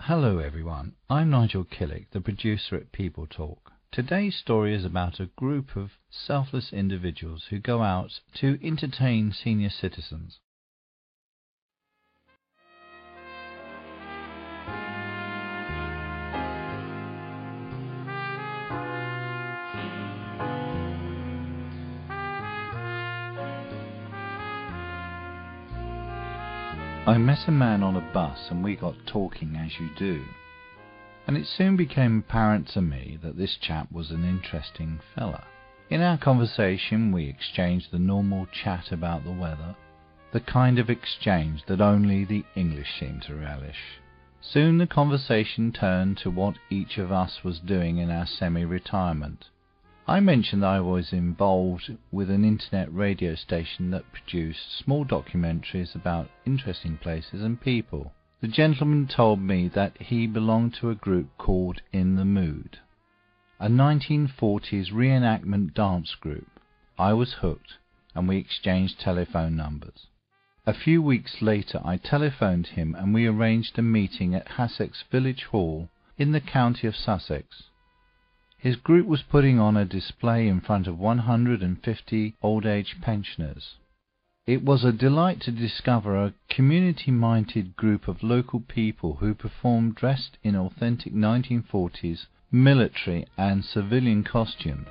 Hello everyone, I'm Nigel Killick, the producer at People Talk. Today's story is about a group of selfless individuals who go out to entertain senior citizens. I met a man on a bus and we got talking as you do. And it soon became apparent to me that this chap was an interesting fella. In our conversation we exchanged the normal chat about the weather, the kind of exchange that only the English seem to relish. Soon the conversation turned to what each of us was doing in our semi-retirement. I mentioned that I was involved with an internet radio station that produced small documentaries about interesting places and people. The gentleman told me that he belonged to a group called In the Mood, a 1940s reenactment dance group. I was hooked, and we exchanged telephone numbers. A few weeks later I telephoned him and we arranged a meeting at Hassocks Village Hall in the county of Sussex. His group was putting on a display in front of 150 old-age pensioners. It was a delight to discover a community-minded group of local people who performed dressed in authentic 1940s military and civilian costume.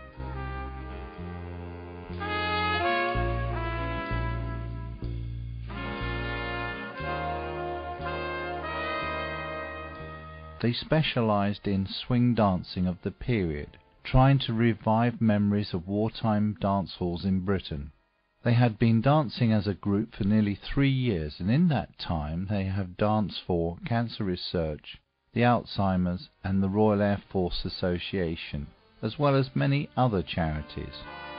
They specialized in swing dancing of the period, trying to revive memories of wartime dance halls in Britain. They had been dancing as a group for nearly 3 years, and in that time they have danced for Cancer Research, the Alzheimer's and the Royal Air Force Association, as well as many other charities.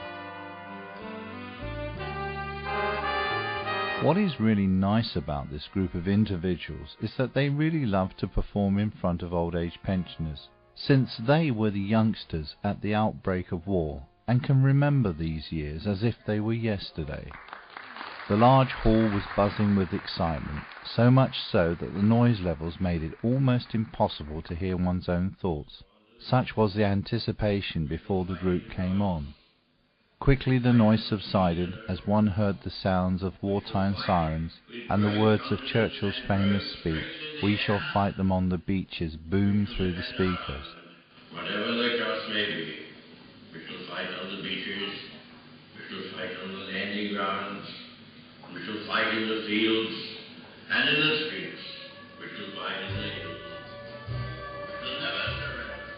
What is really nice about this group of individuals is that they really love to perform in front of old age pensioners, since they were the youngsters at the outbreak of war and can remember these years as if they were yesterday. The large hall was buzzing with excitement, so much so that the noise levels made it almost impossible to hear one's own thoughts. Such was the anticipation before the group came on. Quickly the noise subsided as one heard the sounds of wartime sirens and the words of Churchill's famous speech, "We shall fight them on the beaches," boomed through the speakers. Whatever the cost may be, we shall fight on the beaches, we shall fight on the landing grounds, we shall fight in the fields and in the streets, we shall fight in the hills. We shall never surrender.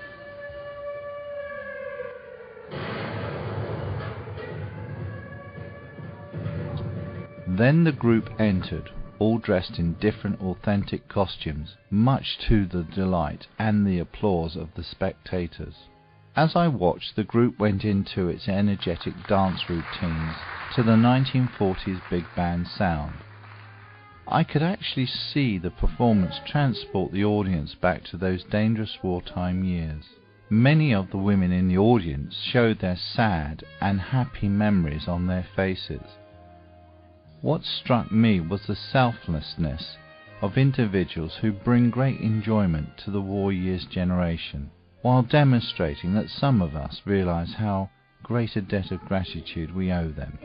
Then the group entered, all dressed in different authentic costumes, much to the delight and the applause of the spectators. As I watched, the group went into its energetic dance routines to the 1940s big band sound. I could actually see the performance transport the audience back to those dangerous wartime years. Many of the women in the audience showed their sad and happy memories on their faces. What struck me was the selflessness of individuals who bring great enjoyment to the war years generation, while demonstrating that some of us realize how great a debt of gratitude we owe them.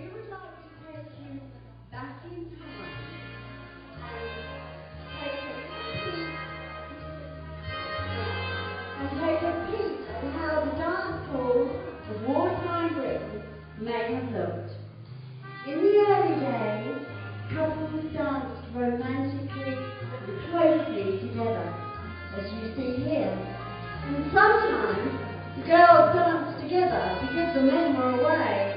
And take a peek at how the dance halls of wartime Britain may have looked. In the early days, couples danced romantically and closely together, as you see here. And sometimes the girls danced together because the men were away.